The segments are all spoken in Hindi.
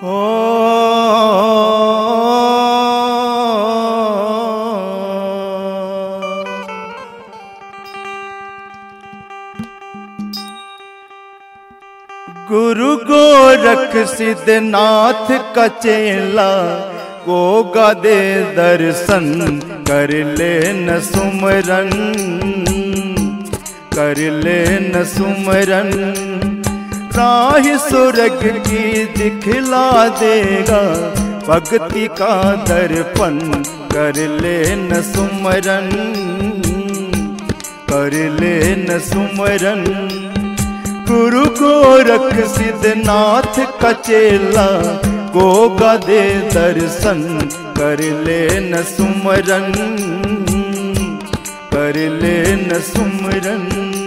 हो गुरु गोरख सिद्धनाथ का चेला गोगा दे दर्शन कर ले न सुमरन कर ले न सुमरन राह सुरग की दिखला देगा भक्ति का दर्पण कर ले न सुमरन कर ले न सुमरन गुरु गोरख सिद्धनाथ का चेला गोगा दे दर्शन कर ले न सुमरन कर ले न सुमरन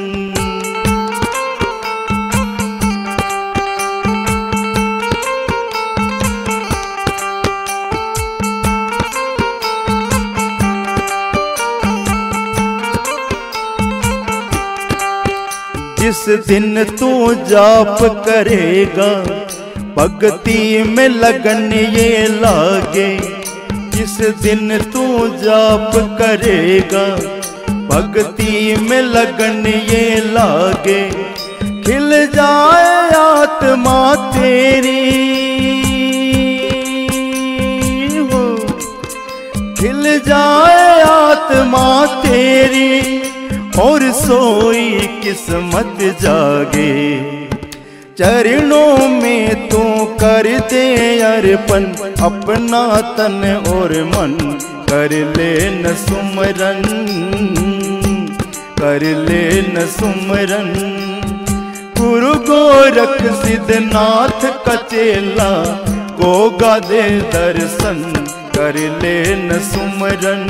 जिस दिन तू जाप करेगा भक्ति में लगन ये लागे जिस दिन तू जाप करेगा भक्ति में लगन ये लागे खिल जाए आत्मा तेरी हो खिल जाए आत्मा तेरी और सोई किस्मत जागे चरणों में तू कर दे अर्पण अपना तन और मन कर ले न सुमरन कर ले न सुमरन गुरु गोरख सिद्धनाथ का चेला गोगा दे दर्शन कर ले न सुमरन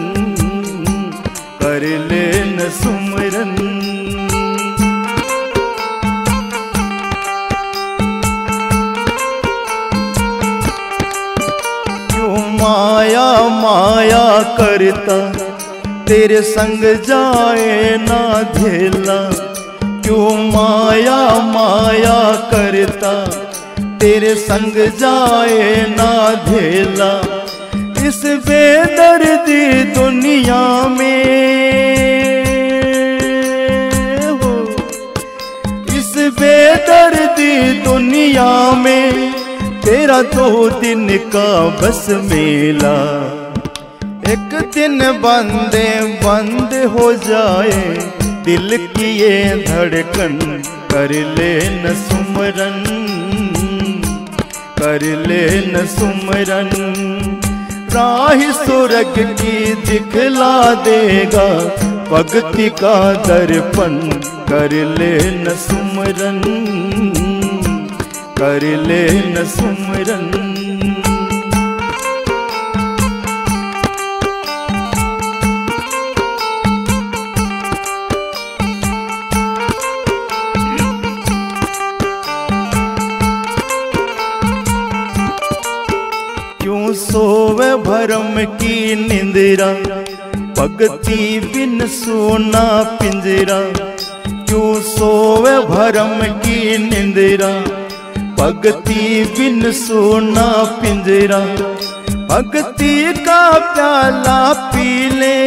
कर ले न सुमरन क्यों माया माया करता तेरे संग जाए ना झेला क्यों माया माया करता तेरे संग जाए ना झेला इस बेदर्दी दुनिया में हो इस बेदर्दी दुनिया में तेरा 2 दिन का बस मेला एक दिन बंदे बंद हो जाए दिल की ये धड़कन कर ले न सुमरन कर ले न सुमरन राह सुरग की दिखला देगा भक्ति का दर्पण कर ले न सुमरन कर ले न सुमरन क्यों सोवे भरम की निंदिरा भक्ति बिन सोना पिंजरा क्यों सोवे भरम की निंदिरा भक्ति बिन सोना पिंजरा भक्ति का प्याला पी ले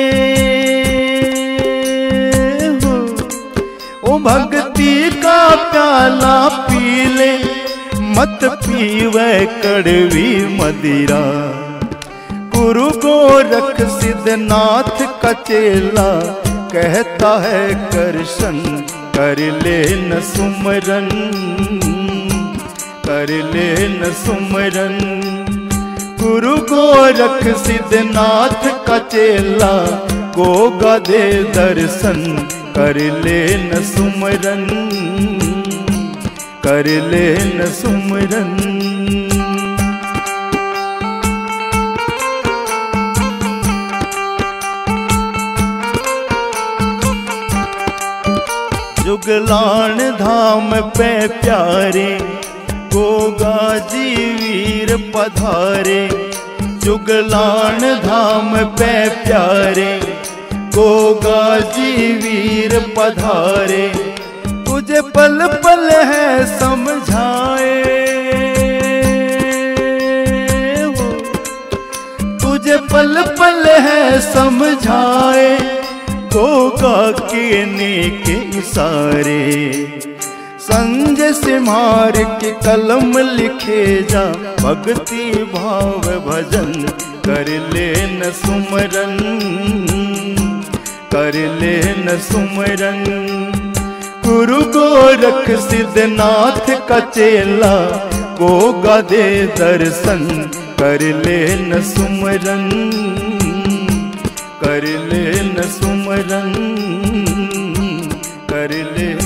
हो ओ भक्ति का प्याला पी ले मत पीवे कड़वी मदिरा गुरु गोरख सिद्धनाथ का चेला कहता है करशन कर ले न सुमरन कर ले न सुमरन गुरु गोरख सिद्धनाथ का चेला गोगा दे दर्शन कर ले न सुमरन कर ले न सुमरन जुगलान धाम पे प्यारे गोगा जी वीर पधारे जुगलान धाम पे प्यारे गोगा जी वीर पधारे तुझे पल पल है समझाए तुझे पल पल है समझाए, गोगा के नेके इशारे। संजय सिमार के कलम लिखे जा, भक्ति भाव भजन कर ले न सुमरन, कर ले न सुमरन। गुरु गोरख सिद्धनाथ का चेला, गोगा दे दर्शन कर ले न सुमरन, कर ले न सुमरन, कर ले